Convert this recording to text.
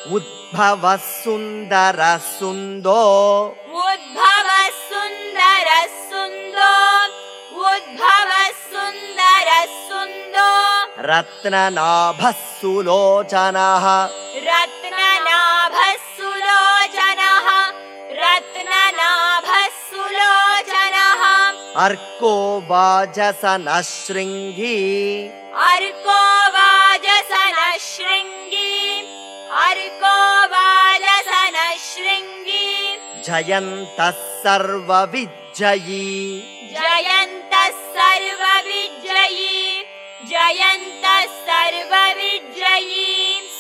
उद्भवः सुन्दरः सुन्दो उद्भवः सुन्दरः सुन्दो उद्भवः सुन्दरः सुन्दो रत्ननाभः सुलोचनः रत्ननाभः सुलोचनः रत्ननाभः सुलोचनः अर्को वाजसनः शृङ्गी अर्को वाजसनः शृङ्गी अर्को वाजसनः शृङ्गी जयन्तः सर्वविजयी जयन्तः सर्वविजयी जयन्तः सर्वविजयी